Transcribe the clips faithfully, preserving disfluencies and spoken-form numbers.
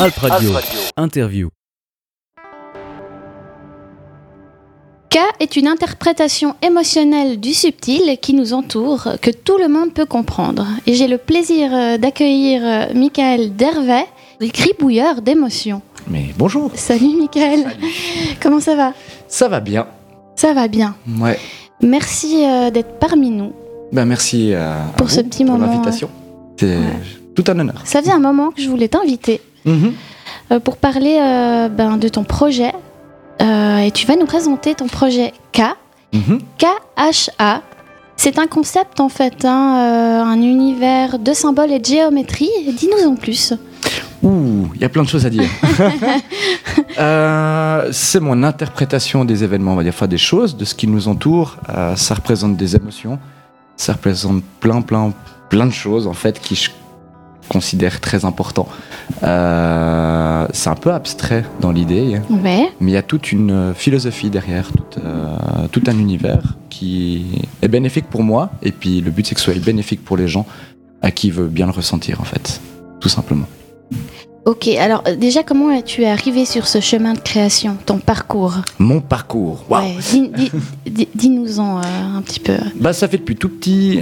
Alp Radio. Alp Radio. Interview. K est une interprétation émotionnelle du subtil qui nous entoure, que tout le monde peut comprendre. Et j'ai le plaisir d'accueillir Michael Dervet, gribouilleur d'émotions. Mais bonjour. Salut Michael. Salut. Comment ça va ? Ça va bien. Ça va bien. Ouais. Merci euh, d'être parmi nous. Ben merci euh, pour à ce vous, petit pour moment. l'invitation. C'est ouais. tout un honneur. Ça faisait un moment que je voulais t'inviter mm-hmm. euh, pour parler euh, ben, de ton projet. Euh, et tu vas nous présenter ton projet K. Mm-hmm. K H A. C'est un concept en fait, hein, euh, un univers de symboles et de géométrie. Dis-nous en plus. Ouh, il y a plein de choses à dire. euh, c'est mon interprétation des événements, on va dire, enfin des choses, de ce qui nous entoure. Euh, ça représente des émotions, ça représente plein, plein, plein de choses en fait qui je considère très importants. Euh, c'est un peu abstrait dans l'idée, ouais. mais il y a toute une philosophie derrière, tout, euh, tout un univers qui est bénéfique pour moi. Et puis le but c'est que ce soit bénéfique pour les gens à qui veut bien le ressentir en fait, tout simplement. Ok, alors déjà, comment tu es arrivé sur ce chemin de création, ton parcours ? Mon parcours, waouh ouais, dis, dis, dis, Dis-nous-en euh, un petit peu. Bah, ça fait depuis tout petit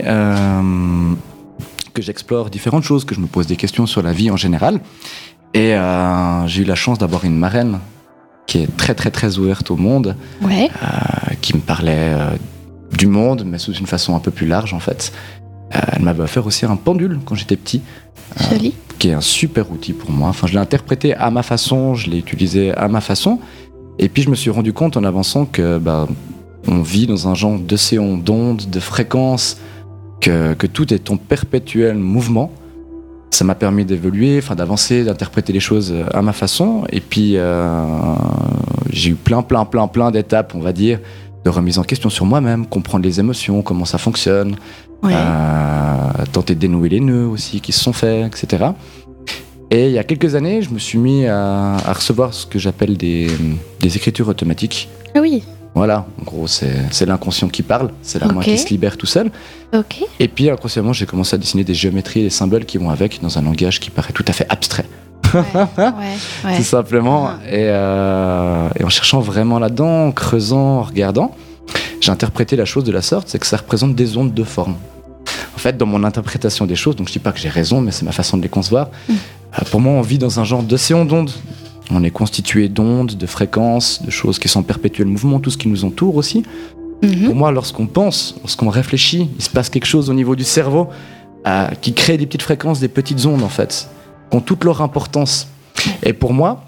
euh, que j'explore différentes choses, que je me pose des questions sur la vie en général. Et euh, j'ai eu la chance d'avoir une marraine qui est très très très ouverte au monde, ouais. euh, qui me parlait euh, du monde, mais sous une façon un peu plus large en fait. Euh, elle m'avait offert aussi un pendule quand j'étais petit. Joli. Euh, qui est un super outil pour moi. Enfin, je l'ai interprété à ma façon, je l'ai utilisé à ma façon. Et puis, je me suis rendu compte en avançant que bah, on vit dans un genre d'océan d'ondes, de fréquences, que, que tout est en perpétuel mouvement. Ça m'a permis d'évoluer, enfin, d'avancer, d'interpréter les choses à ma façon. Et puis, euh, j'ai eu plein, plein, plein, plein d'étapes, on va dire, de remise en question sur moi-même, comprendre les émotions, comment ça fonctionne. Ouais. Euh, tenter de dénouer les nœuds aussi qui se sont faits, et cetera. Et il y a quelques années, je me suis mis à, à recevoir ce que j'appelle des, des écritures automatiques. Ah oui. Voilà, en gros, c'est, c'est l'inconscient qui parle, c'est la okay. main qui se libère tout seul. Okay. Et puis, inconsciemment, j'ai commencé à dessiner des géométries et des symboles qui vont avec, dans un langage qui paraît tout à fait abstrait. Ouais, ouais, ouais. Tout simplement. Ah. Et, euh, et en cherchant vraiment là-dedans, en creusant, en regardant, j'ai interprété la chose de la sorte, c'est que ça représente des ondes de forme. En fait, dans mon interprétation des choses, donc je dis pas que j'ai raison, mais c'est ma façon de les concevoir. Mm. Euh, pour moi, on vit dans un genre d'océan d'ondes. On est constitué d'ondes, de fréquences, de choses qui sont en perpétuel mouvement, tout ce qui nous entoure aussi. Mm-hmm. Pour moi, lorsqu'on pense, lorsqu'on réfléchit, il se passe quelque chose au niveau du cerveau euh, qui crée des petites fréquences, des petites ondes en fait, qui ont toute leur importance. Et pour moi,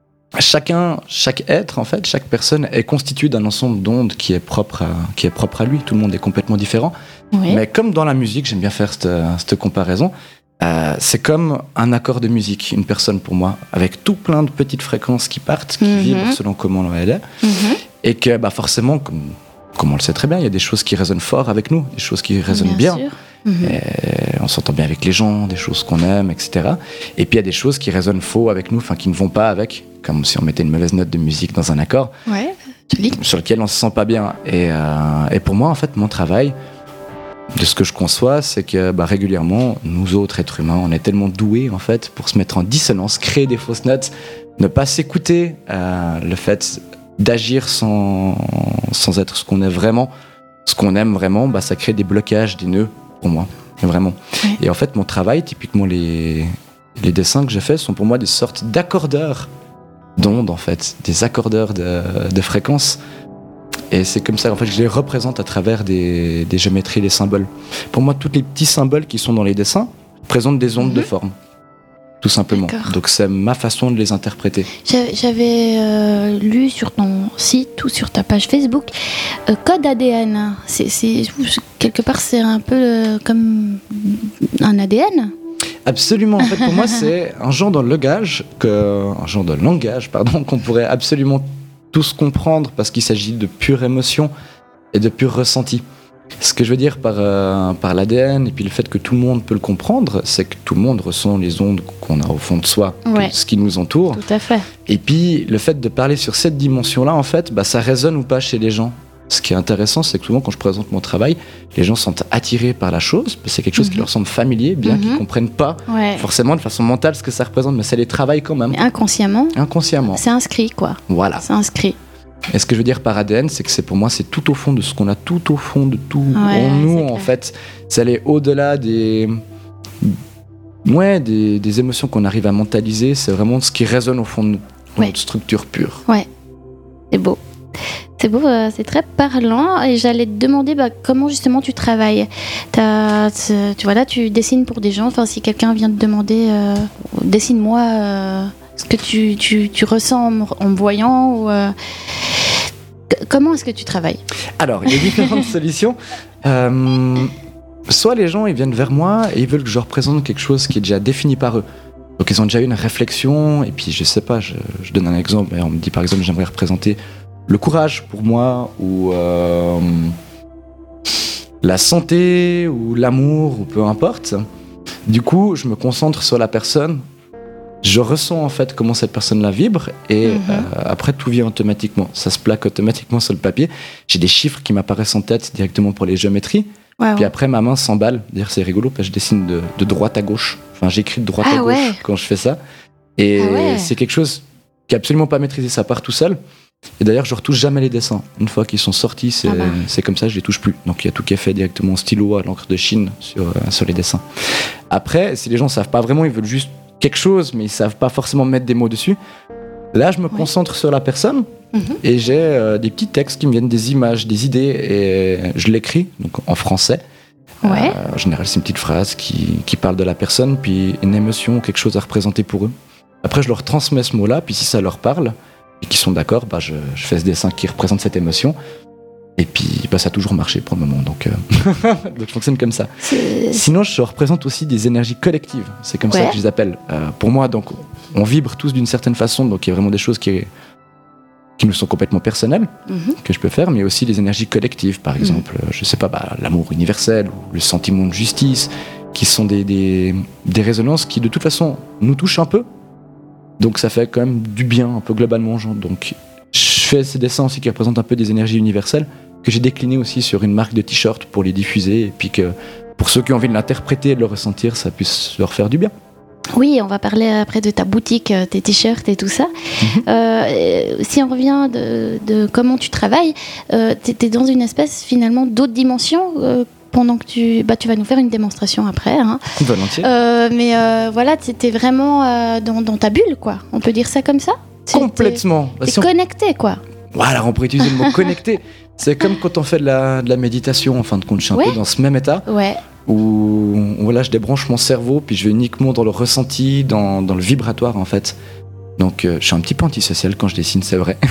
Chacun, chaque être, en fait, chaque personne est constituée d'un ensemble d'ondes qui est propre à, qui est propre à lui. Tout le monde est complètement différent. Oui. Mais comme dans la musique, j'aime bien faire cette, cette comparaison, euh, c'est comme un accord de musique, une personne pour moi, avec tout plein de petites fréquences qui partent, qui mm-hmm. vibrent selon comment elle est. Mm-hmm. Et que bah, forcément, comme, comme on le sait très bien, il y a des choses qui résonnent fort avec nous, des choses qui résonnent bien. bien. Mm-hmm. Et on s'entend bien avec les gens, des choses qu'on aime, et cetera. Et puis il y a des choses qui résonnent faux avec nous, enfin qui ne vont pas avec, comme si on mettait une mauvaise note de musique dans un accord, ouais, sur lequel on se sent pas bien. Et, euh, et pour moi, en fait, mon travail, de ce que je conçois, c'est que bah, régulièrement, nous autres êtres humains, on est tellement doués en fait pour se mettre en dissonance, créer des fausses notes, ne pas s'écouter, euh, le fait d'agir sans, sans être ce qu'on est vraiment, ce qu'on aime vraiment, bah, ça crée des blocages, des nœuds. Pour moi, vraiment. Ouais. Et en fait, mon travail, typiquement les, les dessins que je fais, sont pour moi des sortes d'accordeurs d'ondes, en fait, des accordeurs de, de fréquences. Et c'est comme ça, en fait, que je les représente à travers des, des géométries, des symboles. Pour moi, tous les petits symboles qui sont dans les dessins présentent des ondes mm-hmm. de forme, tout simplement. D'accord. Donc, c'est ma façon de les interpréter. J'avais euh, lu sur ton site ou sur ta page Facebook euh, code A D N. C'est, c'est, quelque part, c'est un peu euh, comme un A D N. Absolument. En fait, pour moi, c'est un genre de langage, que, un genre de langage, pardon, qu'on pourrait absolument tous comprendre parce qu'il s'agit de pure émotion et de pur ressenti. Ce que je veux dire par, euh, par l'A D N et puis le fait que tout le monde peut le comprendre, c'est que tout le monde ressent les ondes qu'on a au fond de soi, ouais. ce qui nous entoure. Tout à fait. Et puis le fait de parler sur cette dimension-là, en fait, bah, ça résonne ou pas chez les gens. ce qui est intéressant, c'est que souvent quand je présente mon travail, les gens sont attirés par la chose, parce que c'est quelque chose mm-hmm. qui leur semble familier, bien mm-hmm. qu'ils ne comprennent pas ouais. forcément de façon mentale ce que ça représente, mais ça les travaille quand même. Mais inconsciemment. Inconsciemment. C'est inscrit, quoi. Voilà. C'est inscrit. Et ce que je veux dire par A D N, c'est que c'est pour moi, c'est tout au fond de ce qu'on a tout au fond de tout ouais, en nous, en fait. C'est aller au-delà des... Ouais, des, des émotions qu'on arrive à mentaliser, c'est vraiment ce qui résonne au fond de notre ouais. structure pure. Ouais, c'est beau. C'est beau, euh, c'est très parlant. Et j'allais te demander bah, comment justement tu travailles. T'as, tu vois là, tu dessines pour des gens. Enfin, si quelqu'un vient te demander, euh, dessine-moi euh, ce que tu, tu, tu ressens en, en me voyant. Ou, euh, comment est-ce que tu travailles ? Alors, il y a différentes solutions. Euh, soit les gens ils viennent vers moi et ils veulent que je représente quelque chose qui est déjà défini par eux. Donc ils ont déjà eu une réflexion. Et puis je sais pas, je, je donne un exemple. On me dit par exemple, j'aimerais représenter le courage pour moi, ou euh, la santé, ou l'amour, ou peu importe. Du coup, je me concentre sur la personne, je ressens en fait comment cette personne-là vibre, et mm-hmm. euh, après tout vient automatiquement. Ça se plaque automatiquement sur le papier. J'ai des chiffres qui m'apparaissent en tête directement pour les géométries. Wow. Puis après, ma main s'emballe. D'ailleurs, c'est rigolo parce que je dessine de, de droite à gauche. Enfin, j'écris de droite ah, à gauche ouais. quand je fais ça. Et ah, ouais. c'est quelque chose qui n'est absolument pas maîtrisé, ça part tout seul. Et d'ailleurs, je retouche jamais les dessins. Une fois qu'ils sont sortis, c'est, ah bah. c'est comme ça, je les touche plus. Donc il y a tout qui est fait directement en stylo à l'encre de Chine sur, euh, sur les dessins. Après, si les gens savent pas vraiment, ils veulent juste quelque chose, mais ils savent pas forcément mettre des mots dessus. Là, je me ouais. concentre sur la personne mm-hmm. et j'ai euh, des petits textes qui me viennent, des images, des idées, et je l'écris donc en français. Ouais. Euh, en général, c'est une petite phrase qui, qui parle de la personne, puis une émotion, quelque chose à représenter pour eux. Après, je leur transmets ce mot-là, puis si ça leur parle et qu'ils sont d'accord, bah, je, je fais ce dessin qui représente cette émotion. Et puis, bah, ça a toujours marché pour le moment, donc, euh... donc je fonctionne comme ça. C'est... Sinon, je représente aussi des énergies collectives. C'est comme ouais. ça que je les appelle. Euh, pour moi, donc, on vibre tous d'une certaine façon, donc il y a vraiment des choses qui, qui me sont complètement personnelles, mm-hmm. que je peux faire, mais aussi des énergies collectives, par exemple, mm. je sais pas, bah, l'amour universel, ou le sentiment de justice, qui sont des, des, des résonances qui, de toute façon, nous touchent un peu. Donc ça fait quand même du bien, un peu globalement. Genre. Donc je fais ces dessins aussi qui représentent un peu des énergies universelles, que j'ai déclinées aussi sur une marque de t-shirt pour les diffuser, et puis que pour ceux qui ont envie de l'interpréter et de le ressentir, ça puisse leur faire du bien. Oui, on va parler après de ta boutique, tes t-shirts et tout ça. Mm-hmm. Euh, si on revient de, de comment tu travailles, euh, tu es dans une espèce finalement d'autre dimension euh, pendant que tu... Bah, tu vas nous faire une démonstration après. Hein. Volontiers. Euh, mais euh, voilà, tu étais vraiment euh, dans, dans ta bulle, quoi. On peut dire ça comme ça ? Complètement. Tu es si on... connecté, quoi. Voilà, on pourrait utiliser le mot connecté. C'est comme quand on fait de la, de la méditation, en fin de compte. Je suis un ouais. peu dans ce même état. Ouais. Où voilà, je débranche mon cerveau, puis je vais uniquement dans le ressenti, dans, dans le vibratoire, en fait. Donc, euh, je suis un petit peu antisocial quand je dessine, c'est vrai.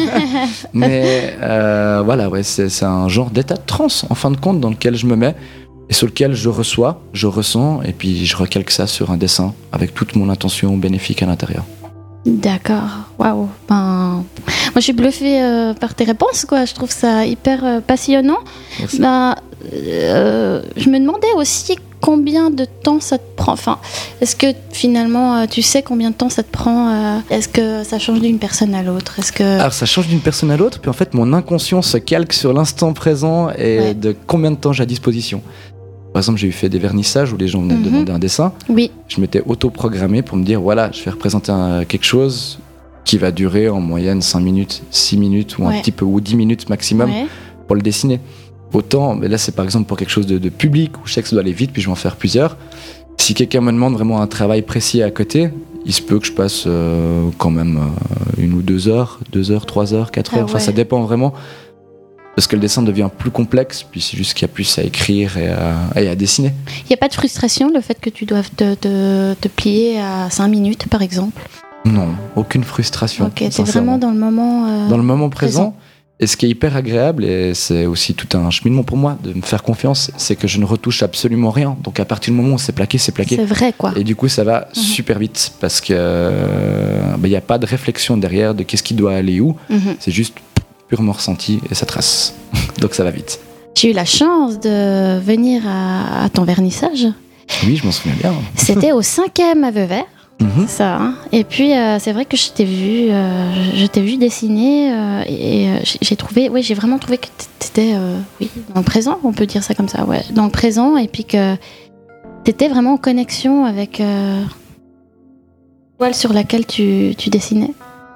Mais euh, voilà, ouais, c'est, c'est un genre d'état de transe, en fin de compte, dans lequel je me mets et sur lequel je reçois, je ressens, et puis je recalque ça sur un dessin avec toute mon intention bénéfique à l'intérieur. D'accord, waouh. Ben, moi, je suis bluffée euh, par tes réponses, quoi. Je trouve ça hyper euh, passionnant. Merci. Ben, euh, je me demandais aussi combien de temps ça te prend. Enfin, est-ce que finalement, euh, tu sais combien de temps ça te prend euh, Est-ce que ça change d'une personne à l'autre Est-ce que... Alors, ça change d'une personne à l'autre, puis en fait, mon inconscient se calque sur l'instant présent et ouais. de combien de temps j'ai à disposition. Par exemple, j'ai eu fait des vernissages où les gens venaient me mm-hmm. demander un dessin. Oui. Je m'étais auto-programmé pour me dire, voilà, je vais représenter un, quelque chose qui va durer en moyenne cinq minutes, six minutes ou ouais. un petit peu, ou dix minutes maximum ouais. pour le dessiner. Autant, mais là c'est par exemple pour quelque chose de, de public où je sais que ça doit aller vite, puis je vais en faire plusieurs. Si quelqu'un me demande vraiment un travail précis à côté, il se peut que je passe euh, quand même euh, une ou deux heures, deux heures, trois heures, quatre heures. Ah ouais. Enfin, ça dépend vraiment. Parce que le dessin devient plus complexe, puis c'est juste qu'il y a plus à écrire et à, et à dessiner. Il n'y a pas de frustration, le fait que tu doives te, te, te plier à cinq minutes, par exemple ? Non, aucune frustration. Ok, t'es vraiment dans le moment euh, Dans le moment présent. présent. Et ce qui est hyper agréable, et c'est aussi tout un cheminement pour moi, de me faire confiance, c'est que je ne retouche absolument rien. Donc à partir du moment où c'est plaqué, c'est plaqué. C'est vrai, quoi. Et du coup, ça va mmh. super vite, parce qu'il n'y euh, bah, a pas de réflexion derrière de qu'est-ce qui doit aller où. Mmh. C'est juste purement ressenti et ça trace. Donc ça va vite. J'ai eu la chance de venir à, à ton vernissage. Oui, je m'en souviens bien. C'était au cinquième à Veuvert. Mmh. C'est ça. Hein. Et puis, euh, c'est vrai que je t'ai vu, euh, je t'ai vu dessiner euh, et, et euh, j'ai trouvé, ouais, j'ai vraiment trouvé que t'étais, euh, oui, dans le présent, on peut dire ça comme ça, ouais, dans le présent, et puis que t'étais vraiment en connexion avec euh, la toile sur laquelle tu, tu dessinais.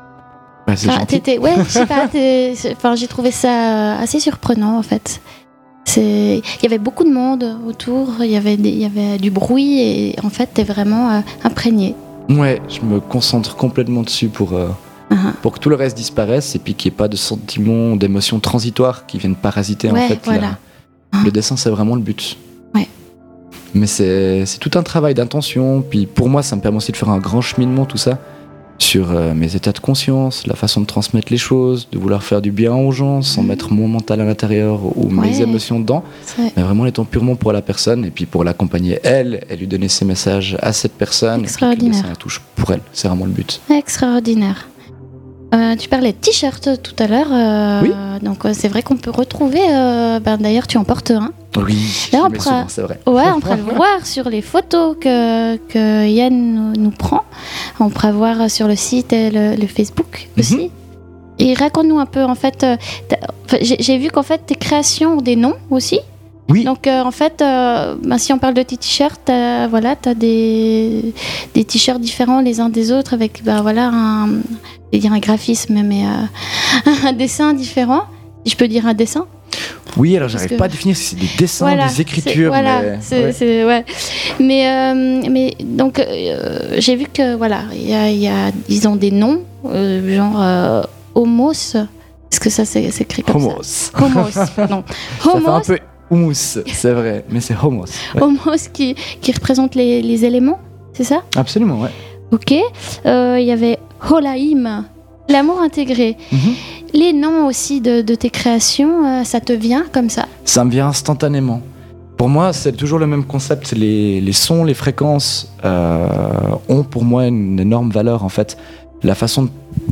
Bah, c'est enfin, gentil. t'étais, ouais, je sais pas, enfin, j'ai trouvé ça assez surprenant en fait. C'est... Il y avait beaucoup de monde autour, il y avait, des... il y avait du bruit et en fait, t'es vraiment euh, imprégné. Ouais, je me concentre complètement dessus pour, euh, uh-huh. pour que tout le reste disparaisse et puis qu'il n'y ait pas de sentiments, d'émotions transitoires qui viennent parasiter ouais, en fait. Voilà. La... Uh-huh. Le dessin, c'est vraiment le but. Ouais. Mais c'est, c'est tout un travail d'intention. Puis pour moi, ça me permet aussi de faire un grand cheminement, tout ça, sur euh, mes états de conscience, la façon de transmettre les choses, de vouloir faire du bien aux gens sans mmh. mettre mon mental à l'intérieur ou ouais. mes émotions dedans, mais vraiment étant purement pour la personne et puis pour l'accompagner elle et lui donner ses messages à cette personne et puis que le dessin la touche pour elle. C'est vraiment le but. Extraordinaire. Euh, tu parlais de t-shirt tout à l'heure, euh, oui. donc euh, c'est vrai qu'on peut retrouver, euh, ben, d'ailleurs tu en portes un. Oui, là, on mais pourra, souvent, c'est vrai. Ouais, on pourra le voir sur les photos que, que Yann nous, nous prend. On pourra voir sur le site et le, le Facebook aussi. Mm-hmm. Et raconte-nous un peu, en fait, euh, j'ai, j'ai vu qu'en fait tes créations ont des noms aussi. Oui. Donc euh, en fait, euh, ben, si on parle de tes t-shirts, t'as, voilà, t'as des, des t-shirts différents les uns des autres avec ben, voilà, un, je vais dire un graphisme, mais euh, un dessin différent. Si je peux dire un dessin. Oui, alors j'arrive que... pas à définir si c'est des dessins, voilà, des écritures. C'est, voilà, mais... c'est, ouais. c'est, ouais. Mais, euh, mais donc, euh, j'ai vu que, voilà, il y a, y a, disons, des noms, euh, genre euh, Homos. Est-ce que ça c'est, c'est écrit comme Homos. ça Homos. Non. Ça fait un peu houmous, c'est vrai, mais c'est Homos. Ouais. Homos qui, qui représente les, les éléments, c'est ça ? Absolument, ouais. Ok. Il euh, y avait Holaïm, l'amour intégré. Mm-hmm. Les noms aussi de, de tes créations, euh, ça te vient comme ça ? Ça me vient instantanément. Pour moi, c'est toujours le même concept. Les, les sons, les fréquences euh, ont pour moi une énorme valeur en fait. La façon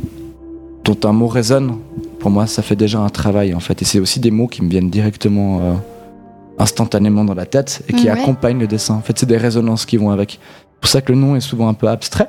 dont un mot résonne, pour moi, ça fait déjà un travail en fait. Et c'est aussi des mots qui me viennent directement, euh, instantanément dans la tête et qui ouais. accompagnent le dessin. En fait, c'est des résonances qui vont avec. C'est pour ça que le nom est souvent un peu abstrait.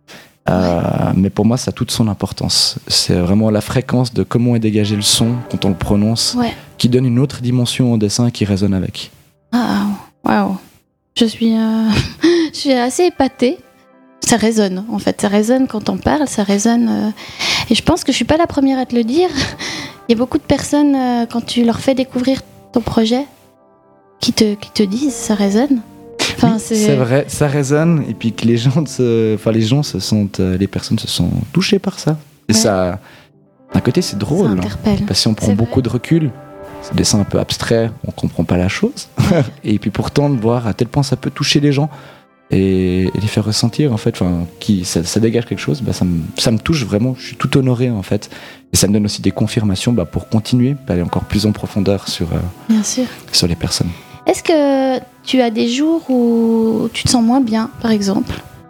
Euh, ouais. Mais pour moi, ça a toute son importance. C'est vraiment la fréquence de comment est dégagé le son quand on le prononce, ouais. qui donne une autre dimension au dessin qui résonne avec. Ah, waouh! Je suis, euh... je suis assez épatée. Ça résonne, en fait. Ça résonne quand on parle, ça résonne. Euh... Et je pense que je suis pas la première à te le dire. Il y a beaucoup de personnes, euh, quand tu leur fais découvrir ton projet, qui te, qui te disent ça résonne. Enfin, oui, c'est... c'est vrai, ça résonne et puis que les gens, se... enfin les gens se sentent, les personnes se sont touchées par ça. Et ouais. ça, d'un côté, c'est drôle. Ça interpelle. Hein, parce que si on prend c'est beaucoup vrai. de recul, c'est des dessins un peu abstraits, on comprend pas la chose. Et puis pourtant de voir à tel point ça peut toucher les gens et, et les faire ressentir en fait, enfin, qui ça, ça dégage quelque chose, bah ça me, ça me touche vraiment. Je suis tout honoré en fait. Et ça me donne aussi des confirmations, bah, pour continuer, aller encore plus en profondeur sur, euh, Bien sûr. sur les personnes. Est-ce que tu as des jours où tu te sens moins bien, par exemple ?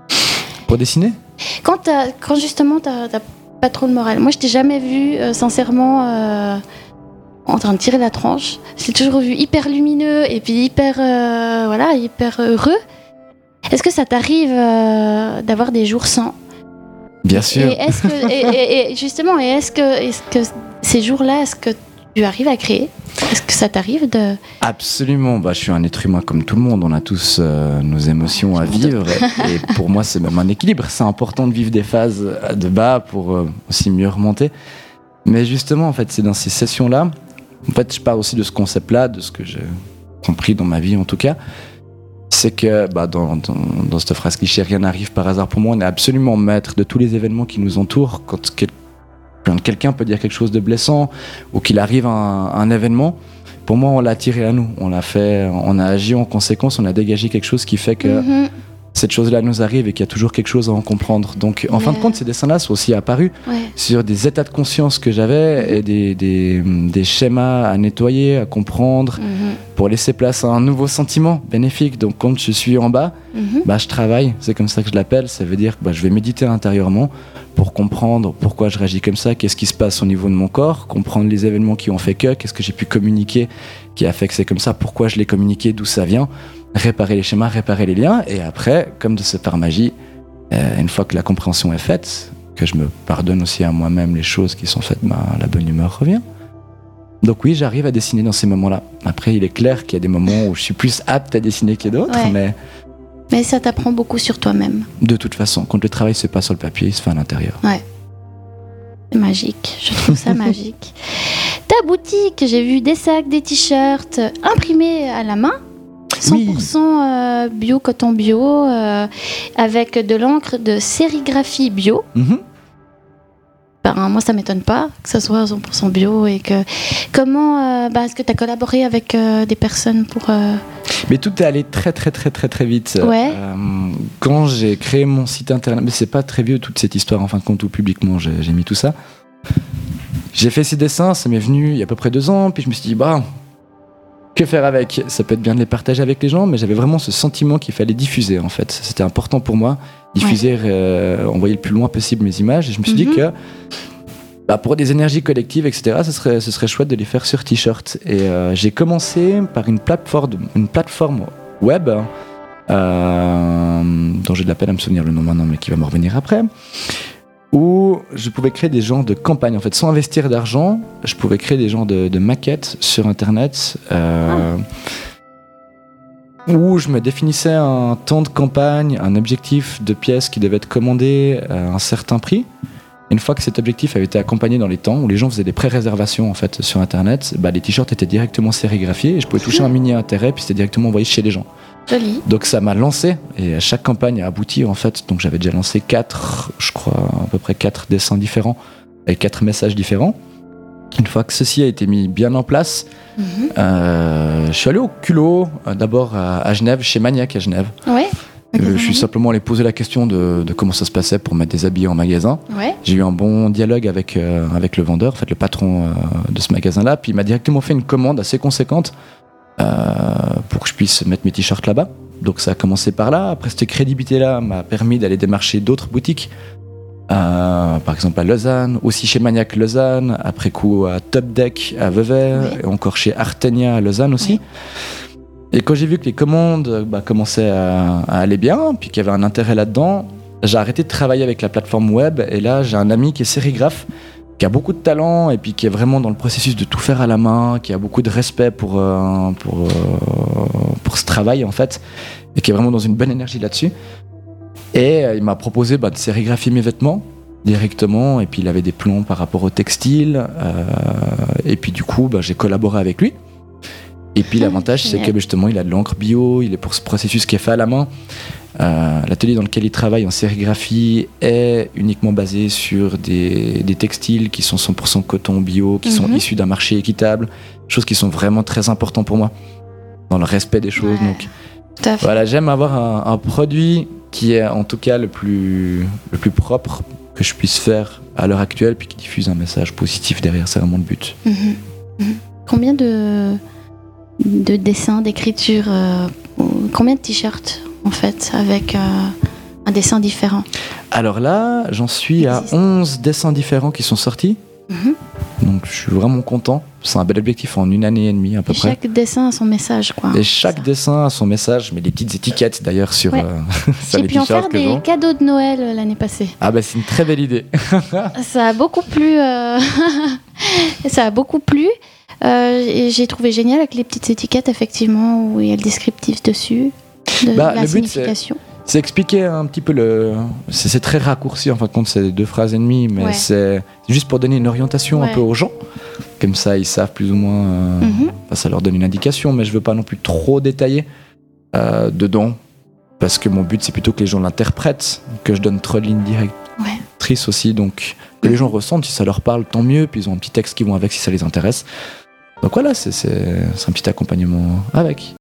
Pour dessiner ? Quand, t'as, quand justement t'as, t'as pas trop de morale. Moi, je t'ai jamais vu, euh, sincèrement, euh, en train de tirer la tranche. Je t'ai toujours vu hyper lumineux et puis hyper, euh, voilà, hyper heureux. Est-ce que ça t'arrive euh, d'avoir des jours sans ? Bien sûr. Et, est-ce que, et, et, et justement, et est-ce que, est-ce que ces jours-là, est-ce que tu arrives à créer ? Est-ce que ça t'arrive de... Absolument, bah, je suis un être humain comme tout le monde, on a tous euh, nos émotions à vivre et, et pour moi c'est même un équilibre, c'est important de vivre des phases de bas pour euh, aussi mieux remonter. Mais justement en fait c'est dans ces sessions-là, en fait je parle aussi de ce concept-là, de ce que j'ai compris dans ma vie en tout cas, c'est que bah, dans, dans, dans cette phrase cliché, rien n'arrive par hasard pour moi, on est absolument maître de tous les événements qui nous entourent. Quand quel, quelqu'un peut dire quelque chose de blessant ou qu'il arrive à un, un événement, pour moi on l'a attiré à nous, on l'a fait, on a agi en conséquence, on a dégagé quelque chose qui fait que mm-hmm. cette chose-là nous arrive et qu'il y a toujours quelque chose à en comprendre. Donc en yeah. fin de compte, ces dessins-là sont aussi apparus ouais. sur des états de conscience que j'avais mm-hmm. et des, des, des schémas à nettoyer, à comprendre, mm-hmm. pour laisser place à un nouveau sentiment bénéfique. Donc quand je suis en bas, mm-hmm. bah, je travaille, c'est comme ça que je l'appelle, ça veut dire que bah, je vais méditer intérieurement pour comprendre pourquoi je réagis comme ça, qu'est-ce qui se passe au niveau de mon corps, comprendre les événements qui ont fait que, qu'est-ce que j'ai pu communiquer qui a fait que c'est comme ça, pourquoi je l'ai communiqué, d'où ça vient, réparer les schémas, réparer les liens, et après, comme de ce par magie, Et une fois que la compréhension est faite, que je me pardonne aussi à moi-même les choses qui sont faites, bah, la bonne humeur revient. Donc oui, j'arrive à dessiner dans ces moments-là. Après, il est clair qu'il y a des moments où je suis plus apte à dessiner que d'autres, ouais. mais... Mais ça t'apprend beaucoup sur toi-même. De toute façon, quand le travail se passe sur le papier, il se fait à l'intérieur. Ouais. C'est magique, je trouve ça magique. Ta boutique, j'ai vu des sacs, des t-shirts imprimés à la main, cent pour cent oui. euh, bio, coton bio, euh, avec de l'encre de sérigraphie bio. Mm-hmm. Ben, moi, ça ne m'étonne pas que ça soit cent pour cent bio. Et que... Comment euh, ben, est-ce que tu as collaboré avec euh, des personnes pour... Euh... Mais tout est allé très, très, très, très, très vite. Ouais. Euh, quand j'ai créé mon site internet, mais c'est pas très vieux toute cette histoire, en fin de compte, où publiquement j'ai, j'ai mis tout ça. J'ai fait ces dessins, ça m'est venu il y a à peu près deux ans, puis je me suis dit, bah, que faire avec ? Ça peut être bien de les partager avec les gens, mais j'avais vraiment ce sentiment qu'il fallait diffuser, en fait. C'était important pour moi, diffuser, ouais. euh, envoyer le plus loin possible mes images, et je me suis mm-hmm. dit que bah, pour des énergies collectives, et cetera, ce serait, ce serait chouette de les faire sur t-shirt. Et euh, j'ai commencé par une plateforme, une plateforme web, euh, dont j'ai de la peine à me souvenir le nom maintenant, mais qui va me revenir après, où je pouvais créer des genres de campagnes. En fait, sans investir d'argent, je pouvais créer des genres de, de maquettes sur Internet, euh, ah. où je me définissais un temps de campagne, un objectif de pièces qui devait être commandé à un certain prix. Une fois que cet objectif avait été accompagné dans les temps, où les gens faisaient des pré-réservations en fait, sur Internet, bah, les t-shirts étaient directement sérigraphiés et je pouvais toucher un mini intérêt, puis c'était directement envoyé chez les gens. Joli. Donc ça m'a lancé, et chaque campagne a abouti en fait. Donc j'avais déjà lancé quatre, je crois, à peu près quatre dessins différents, avec quatre messages différents. Une fois que ceci a été mis bien en place, mm-hmm. euh, je suis allé au culot, euh, d'abord à, à Genève, chez Maniac à Genève. Ouais. Euh, je suis simplement allé poser la question de, de comment ça se passait pour mettre des habits en magasin. Ouais. J'ai eu un bon dialogue avec, euh, avec le vendeur, en fait, le patron euh, de ce magasin-là. Puis il m'a directement fait une commande assez conséquente euh, pour que je puisse mettre mes t-shirts là-bas. Donc ça a commencé par là. Après, cette crédibilité-là m'a permis d'aller démarcher d'autres boutiques. Euh, par exemple à Lausanne, aussi chez Maniac Lausanne, après coup à Top Deck à Vevey, oui. et encore chez Artenia à Lausanne aussi. Oui. Et quand j'ai vu que les commandes bah, commençaient à, à aller bien, puis qu'il y avait un intérêt là-dedans, j'ai arrêté de travailler avec la plateforme web. Et là, j'ai un ami qui est sérigraphe, qui a beaucoup de talent et puis qui est vraiment dans le processus de tout faire à la main, qui a beaucoup de respect pour, euh, pour, euh, pour ce travail en fait, et qui est vraiment dans une bonne énergie là-dessus. Et euh, il m'a proposé bah, de sérigraphier mes vêtements directement, et puis il avait des plans par rapport au textile, euh, et puis du coup, bah, j'ai collaboré avec lui. Et puis l'avantage, c'est que justement, il a de l'encre bio, il est pour ce processus qui est fait à la main. Euh, l'atelier dans lequel il travaille en sérigraphie est uniquement basé sur des, des textiles qui sont cent pour cent coton bio, qui mm-hmm. sont issus d'un marché équitable, choses qui sont vraiment très importantes pour moi, dans le respect des choses. Ouais. Donc, voilà, j'aime avoir un, un produit qui est en tout cas le plus, le plus propre que je puisse faire à l'heure actuelle, puis qui diffuse un message positif derrière, c'est vraiment le but. Mm-hmm. Mm-hmm. Combien de... de dessins, d'écriture, euh, combien de t-shirts en fait, avec euh, un dessin différent ? Alors là, j'en suis à onze dessins différents qui sont sortis. Mm-hmm. Donc je suis vraiment content. C'est un bel objectif en une année et demie à peu et près. Chaque dessin a son message, quoi. Et chaque ça. dessin a son message. Je mets des petites étiquettes d'ailleurs sur, ouais. euh, sur les t-shirts. J'ai pu en faire des ont. cadeaux de Noël euh, l'année passée. Ah bah c'est une très belle idée. Ça a beaucoup plu. Euh... ça a beaucoup plu. Euh, et j'ai trouvé génial avec les petites étiquettes, effectivement, où il y a le descriptif dessus, de bah, la le signification. But, c'est, c'est expliquer un petit peu le. C'est, c'est très raccourci, en fin de compte, c'est deux phrases et demie, mais ouais. c'est juste pour donner une orientation ouais. un peu aux gens. Comme ça, ils savent plus ou moins. Euh, mm-hmm. enfin, ça leur donne une indication, mais je veux pas non plus trop détailler euh, dedans, parce que mon but, c'est plutôt que les gens l'interprètent, que je donne trop de lignes directrices ouais. aussi, donc que mm-hmm. les gens ressentent, si ça leur parle, tant mieux, puis ils ont un petit texte qui vont avec si ça les intéresse. Donc voilà, c'est, c'est, c'est un petit accompagnement avec.